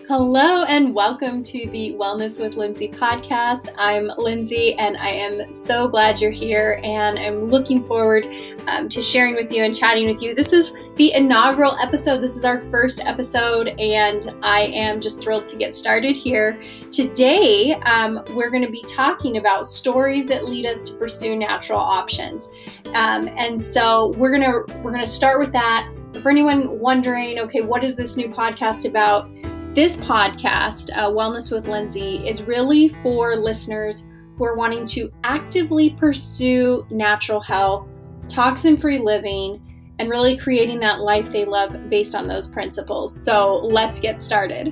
Hello and welcome to the Wellness with Lindsay podcast. I'm Lindsay and I am so glad you're here and I'm looking forward to sharing with you and chatting with you. This is the inaugural episode. This is our first episode and I am just thrilled to get started here. Today, we're going to be talking about stories that lead us to pursue natural options. And so we're going to start with that. For anyone wondering, okay, what is this new podcast about? This podcast, Wellness with Lindsay, is really for listeners who are wanting to actively pursue natural health, toxin-free living, and really creating that life they love based on those principles. So let's get started.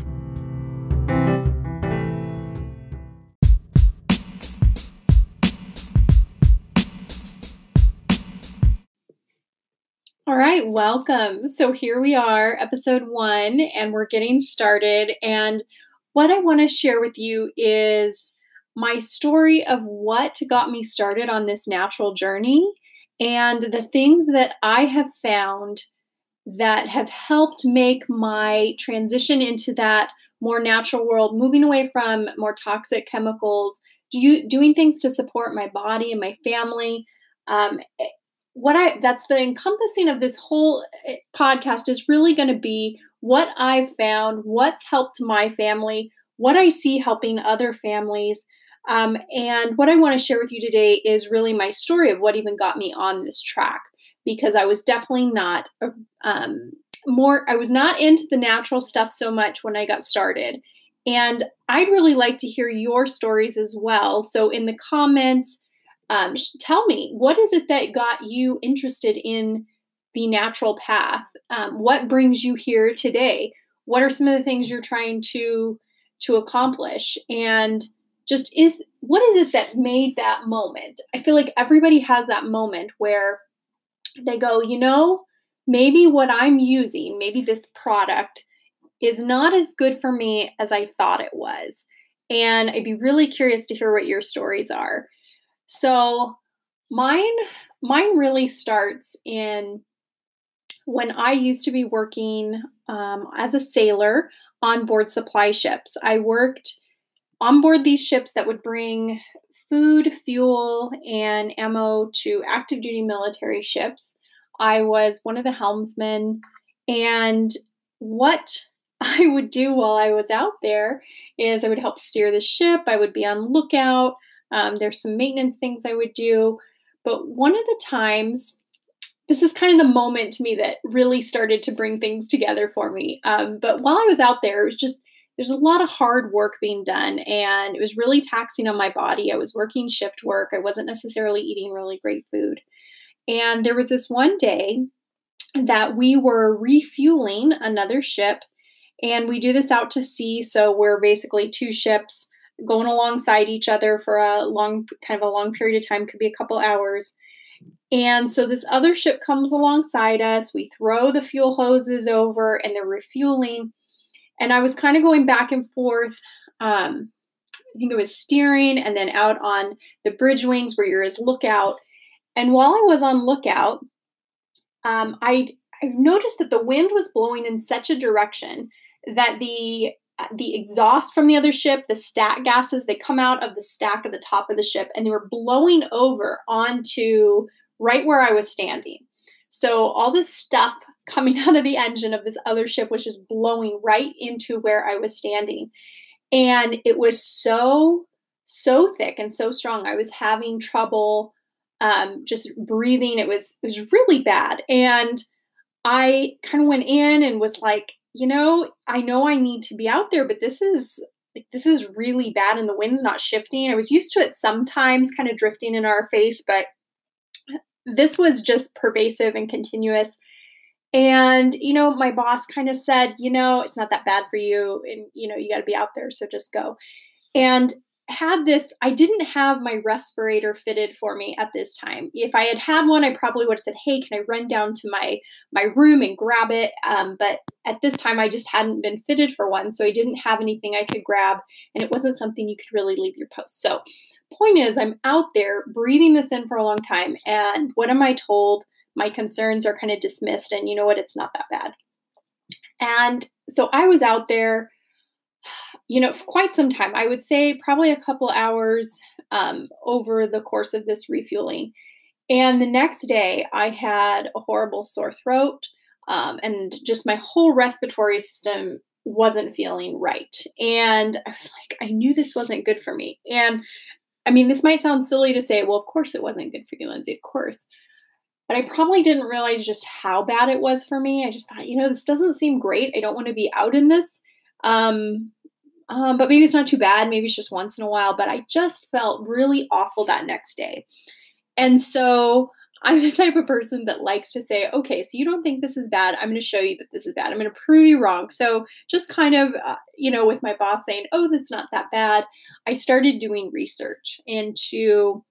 All right, welcome. So here we are, episode 1, and we're getting started. And what I want to share with you is my story of what got me started on this natural journey and the things that I have found that have helped make my transition into that more natural world, moving away from more toxic chemicals, doing things to support my body and my family. That's the encompassing of this whole podcast is really going to be what I've found, what's helped my family, what I see helping other families. And what I want to share with you today is really my story of what even got me on this track, because I was definitely not I was not into the natural stuff so much when I got started. And I'd really like to hear your stories as well. So in the comments, tell me, what is it that got you interested in the natural path? What brings you here today? What are some of the things you're trying to accomplish? And what is it that made that moment? I feel like everybody has that moment where they go, maybe what I'm using, maybe this product is not as good for me as I thought it was. And I'd be really curious to hear what your stories are. So mine really starts in when I used to be working as a sailor on board supply ships. I worked on board these ships that would bring food, fuel, and ammo to active duty military ships. I was one of the helmsmen, and what I would do while I was out there is I would help steer the ship. I would be on lookout. There's some maintenance things I would do. But one of the times, this is kind of the moment to me that really started to bring things together for me. But while I was out there, there's a lot of hard work being done, and it was really taxing on my body. I was working shift work. I wasn't necessarily eating really great food. And there was this one day that we were refueling another ship, and we do this out to sea. So we're basically two ships going alongside each other for a long period of time, could be a couple hours. And so this other ship comes alongside us. We throw the fuel hoses over and they're refueling. And I was kind of going back and forth. I think it was steering and then out on the bridge wings where you're as lookout. And while I was on lookout, I noticed that the wind was blowing in such a direction that the exhaust from the other ship, the stack gases, they come out of the stack at the top of the ship and they were blowing over onto right where I was standing. So all this stuff coming out of the engine of this other ship was just blowing right into where I was standing. And it was so thick and so strong. I was having trouble just breathing. It was really bad. And I kind of went in and was like, I know I need to be out there, but this is really bad and the wind's not shifting. I was used to it sometimes kind of drifting in our face, but this was just pervasive and continuous. And, my boss kind of said, it's not that bad for you and, you got to be out there. So just go. And I didn't have my respirator fitted for me at this time. If I had had one, I probably would have said, hey, can I run down to my room and grab it? But at this time, I just hadn't been fitted for one. So I didn't have anything I could grab. And it wasn't something you could really leave your post. So point is, I'm out there breathing this in for a long time. And what am I told? My concerns are kind of dismissed. And you know what? It's not that bad. And so I was out there for quite some time. I would say probably a couple hours over the course of this refueling. And the next day, I had a horrible sore throat, and just my whole respiratory system wasn't feeling right. And I was like, I knew this wasn't good for me. And I mean, this might sound silly to say, well, of course it wasn't good for you, Lindsay, of course. But I probably didn't realize just how bad it was for me. I just thought, this doesn't seem great. I don't want to be out in this. Um, but maybe it's not too bad. Maybe it's just once in a while. But I just felt really awful that next day. And so I'm the type of person that likes to say, okay, so you don't think this is bad. I'm going to show you that this is bad. I'm going to prove you wrong. So just kind of, with my boss saying, oh, that's not that bad, I started doing research into,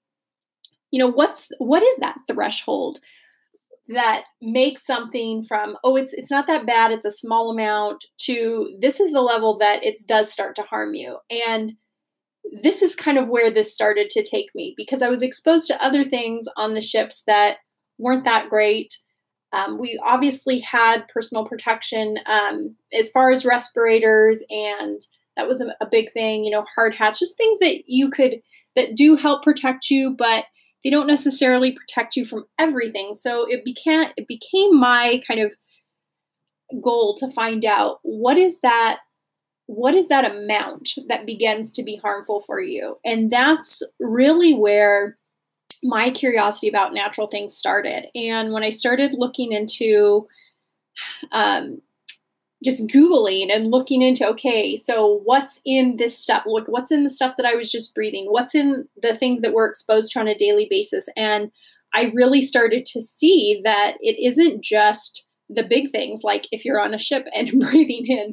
what is that threshold that makes something from, oh, it's not that bad, it's a small amount, to this is the level that it does start to harm you. And this is kind of where this started to take me, because I was exposed to other things on the ships that weren't that great. We obviously had personal protection as far as respirators, and that was a big thing, hard hats, just things that do help protect you, but they don't necessarily protect you from everything. So it became my kind of goal to find out what is that amount that begins to be harmful for you? And that's really where my curiosity about natural things started. And when I started looking into um, just Googling and looking into, okay, so what's in this stuff? Look, what's in the stuff that I was just breathing? What's in the things that we're exposed to on a daily basis? And I really started to see that it isn't just the big things, like if you're on a ship and breathing in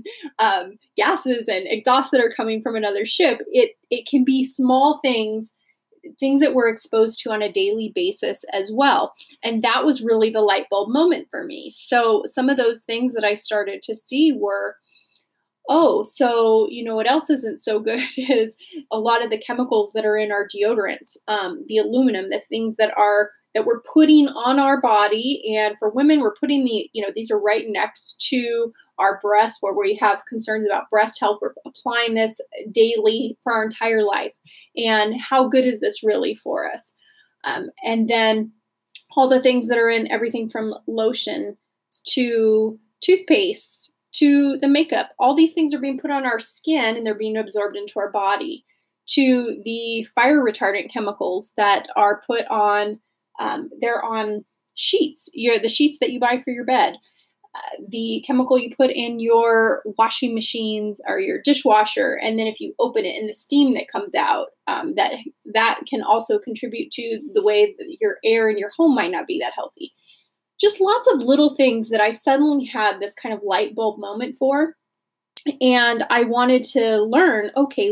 gases and exhaust that are coming from another ship. It can be small things that we're exposed to on a daily basis as well. And that was really the light bulb moment for me. So some of those things that I started to see were, oh, so what else isn't so good is a lot of the chemicals that are in our deodorants, the aluminum, the things that we're putting on our body. And for women, we're putting these are right next to our breasts, where we have concerns about breast health. We're applying this daily for our entire life. And how good is this really for us? And then all the things that are in everything from lotion to toothpaste to the makeup. All these things are being put on our skin and they're being absorbed into our body, to the fire retardant chemicals that are put on, they're on sheets, the sheets that you buy for your bed. The chemical you put in your washing machines or your dishwasher, and then if you open it and the steam that comes out, that can also contribute to the way that your air in your home might not be that healthy. Just lots of little things that I suddenly had this kind of light bulb moment for. And I wanted to learn, okay,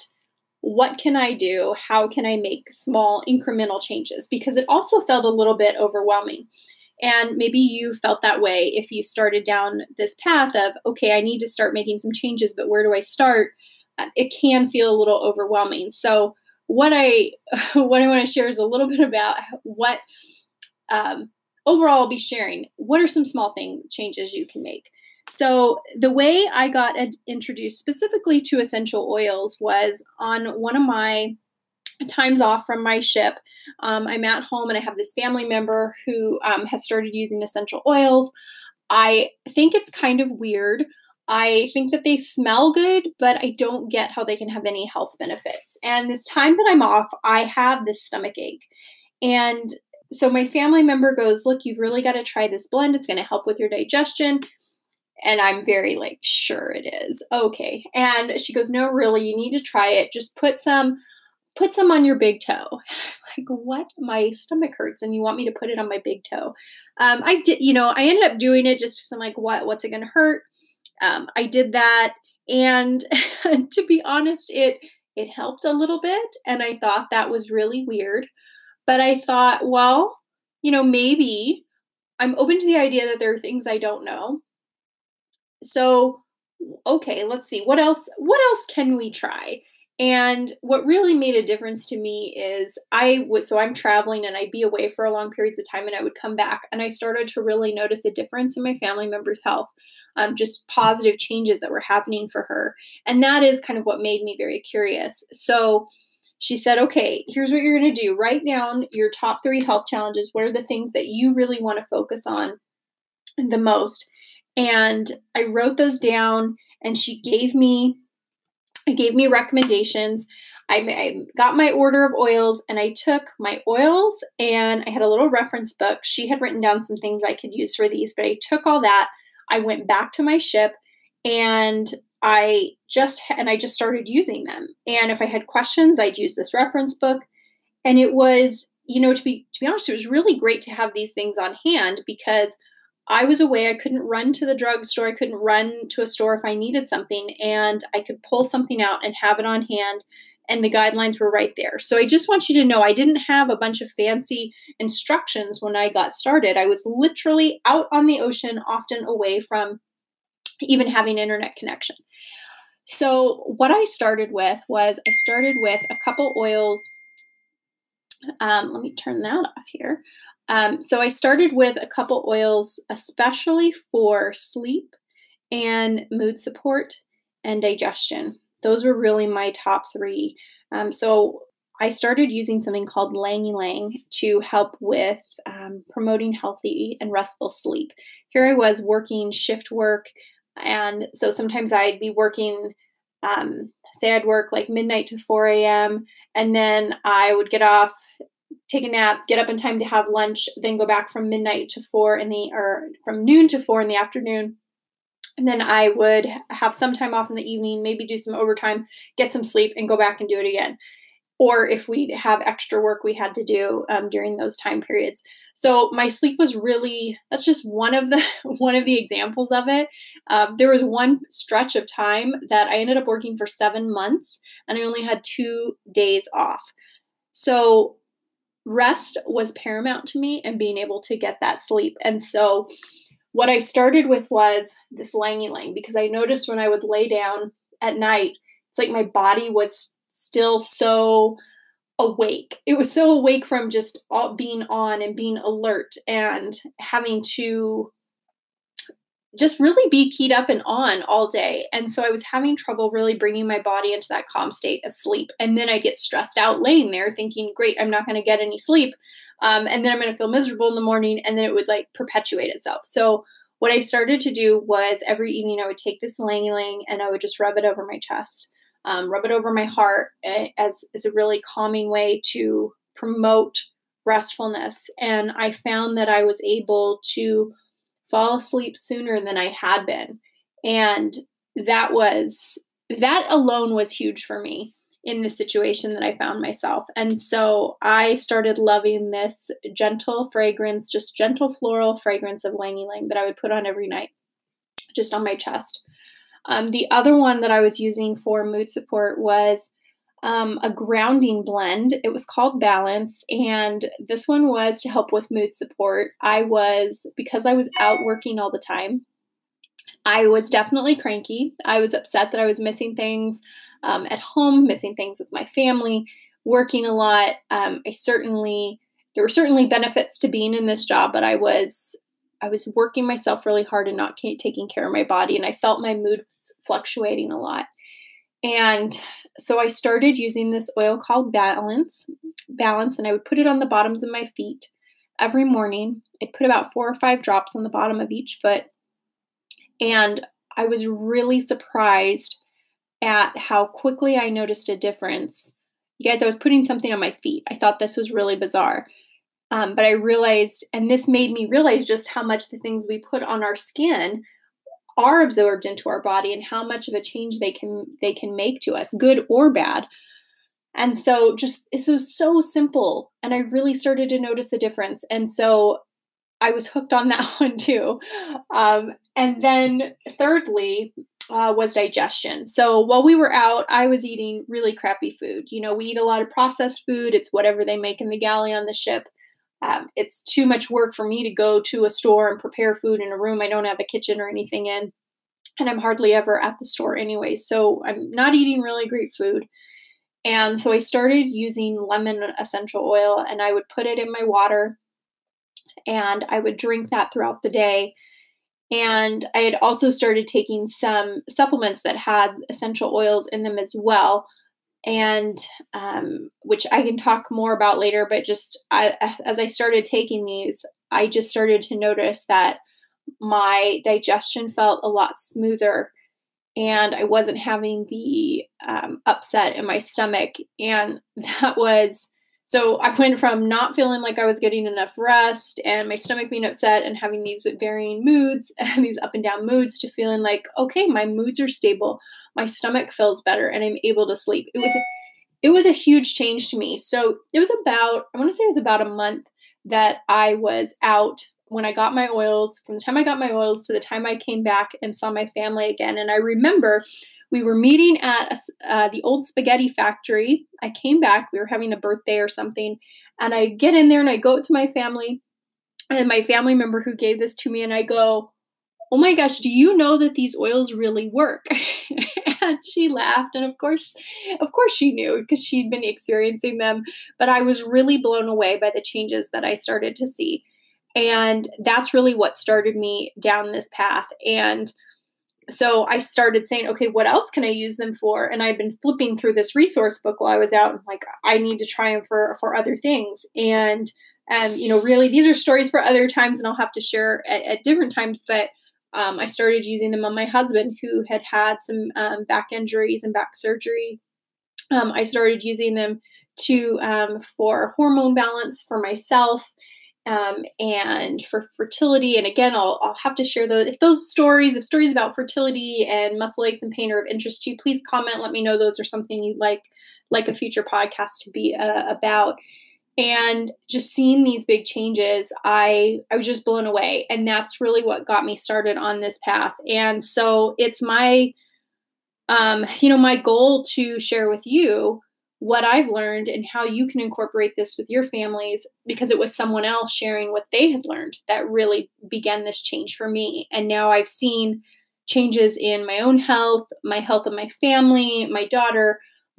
what can I do? How can I make small incremental changes? Because it also felt a little bit overwhelming. And maybe you felt that way if you started down this path of, okay, I need to start making some changes, but where do I start? It can feel a little overwhelming. So what I what I want to share is a little bit about what overall I'll be sharing. What are some small changes you can make? So the way I got introduced specifically to essential oils was on one of my times off from my ship. I'm at home and I have this family member who has started using essential oils. I think it's kind of weird. I think that they smell good, but I don't get how they can have any health benefits. And this time that I'm off, I have this stomach ache. And so my family member goes, look, you've really got to try this blend. It's going to help with your digestion. And I'm very like, sure it is. Okay. And she goes, no, really, you need to try it. Just put some on your big toe. Like, what? My stomach hurts and you want me to put it on my big toe? I did, I ended up doing it just because I'm like, what's it going to hurt? I did that. And to be honest, it helped a little bit. And I thought that was really weird. But I thought, well, maybe I'm open to the idea that there are things I don't know. So, okay, let's see. What else can we try? And what really made a difference to me is so I'm traveling and I'd be away for a long periods of time and I would come back and I started to really notice a difference in my family members' health, just positive changes that were happening for her. And that is kind of what made me very curious. So she said, okay, here's what you're going to do. Write down your top 3 health challenges. What are the things that you really want to focus on the most? And I wrote those down and she gave me recommendations. I got my order of oils and I took my oils and I had a little reference book. She had written down some things I could use for these, but I took all that. I went back to my ship and I just started using them. And if I had questions, I'd use this reference book. And it was, to be honest, it was really great to have these things on hand because I was away. I couldn't run to the drugstore. I couldn't run to a store if I needed something, and I could pull something out and have it on hand, and the guidelines were right there. So I just want you to know I didn't have a bunch of fancy instructions when I got started. I was literally out on the ocean, often away from even having internet connection. So what I started with was a couple oils. Let me turn that off here. So I started with a couple oils, especially for sleep and mood support and digestion. Those were really my top 3. So I started using something called Lang Ylang to help with promoting healthy and restful sleep. Here I was working shift work, and so sometimes I'd be working, say I'd work like midnight to 4 a.m., and then I would get off, take a nap, get up in time to have lunch, then go back from midnight to 4 or from noon to 4 in the afternoon. And then I would have some time off in the evening, maybe do some overtime, get some sleep, and go back and do it again. Or if we have extra work we had to do during those time periods. So my sleep was that's just one of the examples of it. There was one stretch of time that I ended up working for 7 months and I only had 2 days off. So rest was paramount to me and being able to get that sleep. And so what I started with was this Lang Ylang, because I noticed when I would lay down at night, it's like my body was still so awake. It was so awake from just being on and being alert and having to just really be keyed up and on all day. And so I was having trouble really bringing my body into that calm state of sleep. And then I get stressed out laying there thinking, great, I'm not going to get any sleep. And then I'm going to feel miserable in the morning, and then it would like perpetuate itself. So what I started to do was every evening I would take this Lang Ylang and I would just rub it over my chest, rub it over my heart as a really calming way to promote restfulness. And I found that I was able to fall asleep sooner than I had been. And that alone was huge for me in the situation that I found myself. And so I started loving this gentle fragrance, just gentle floral fragrance of Lang Ylang that I would put on every night, just on my chest. The other one that I was using for mood support was a grounding blend. It was called Balance, and this one was to help with mood support. Because I was out working all the time, I was definitely cranky. I was upset that I was missing things at home, missing things with my family, working a lot. There were certainly benefits to being in this job, but I was working myself really hard and not taking care of my body, and I felt my mood fluctuating a lot. And so I started using this oil called Balance, and I would put it on the bottoms of my feet every morning. I'd put about 4 or 5 drops on the bottom of each foot. And I was really surprised at how quickly I noticed a difference. You guys, I was putting something on my feet. I thought this was really bizarre. But I realized, and this made me realize just how much the things we put on our skin are absorbed into our body and how much of a change they can make to us, good or bad. And so it was so simple. And I really started to notice a difference. And so I was hooked on that one too. And then thirdly, was digestion. So while we were out, I was eating really crappy food. We eat a lot of processed food. It's whatever they make in the galley on the ship. It's too much work for me to go to a store and prepare food in a room I don't have a kitchen or anything in. And I'm hardly ever at the store anyway. So I'm not eating really great food. And so I started using lemon essential oil, and I would put it in my water and I would drink that throughout the day. And I had also started taking some supplements that had essential oils in them as well, and which I can talk more about later. But as I started taking these, I just started to notice that my digestion felt a lot smoother, and I wasn't having the upset in my stomach. And that was so I went from not feeling like I was getting enough rest and my stomach being upset and having these varying moods and these up and down moods to feeling like, okay, my moods are stable, my stomach feels better, and I'm able to sleep. It was a huge change to me. So it was about, I want to say it was about a month that I was out when I got my oils, from the time I got my oils to the time I came back and saw my family again. And I remember we were meeting at the old spaghetti factory. I came back, we were having a birthday or something. And I get in there and I go to my family and my family member who gave this to me. And I go, oh my gosh, do you know that these oils really work? And she laughed. And of course she knew because she'd been experiencing them. But I was really blown away by the changes that I started to see. And that's really what started me down this path. And so I started saying, okay, what else can I use them for? And I've been flipping through this resource book while I was out, and like, I need to try them for other things. And really, these are stories for other times, and I'll have to share at different times. But I started using them on my husband, who had some back injuries and back surgery. I started using them for hormone balance for myself, and for fertility. And again, I'll have to share those. If stories about fertility and muscle aches and pain are of interest to you, please comment. Let me know those are something you'd like a future podcast to be about. And just seeing these big changes, I was just blown away. And that's really what got me started on this path. And so it's my my goal to share with you what I've learned and how you can incorporate this with your families, because it was someone else sharing what they had learned that really began this change for me. And now I've seen changes in my own health of my family, my daughter,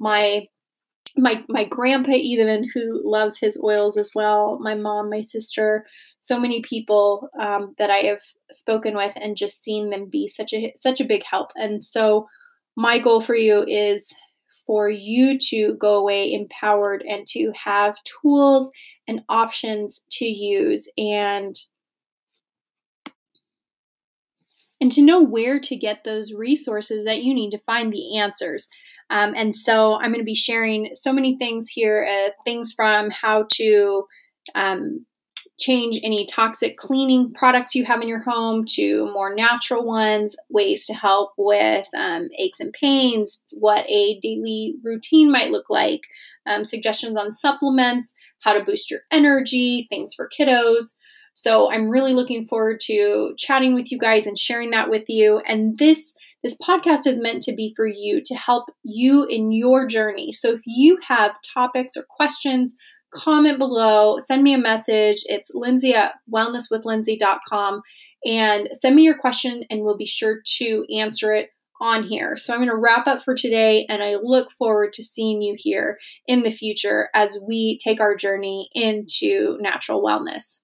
my grandpa, even, who loves his oils as well, my mom, my sister, so many people that I have spoken with, and just seen them be such a big help. And so my goal for you is for you to go away empowered and to have tools and options to use, and to know where to get those resources that you need to find the answers. And so I'm going to be sharing so many things here, things from how to change any toxic cleaning products you have in your home to more natural ones, ways to help with aches and pains, what a daily routine might look like, suggestions on supplements, how to boost your energy, things for kiddos. So I'm really looking forward to chatting with you guys and sharing that with you. And this podcast is meant to be for you, to help you in your journey. So if you have topics or questions, comment below, send me a message. It's Lindsay@wellnesswithlindsay.com, and send me your question and we'll be sure to answer it on here. So I'm going to wrap up for today, and I look forward to seeing you here in the future as we take our journey into natural wellness.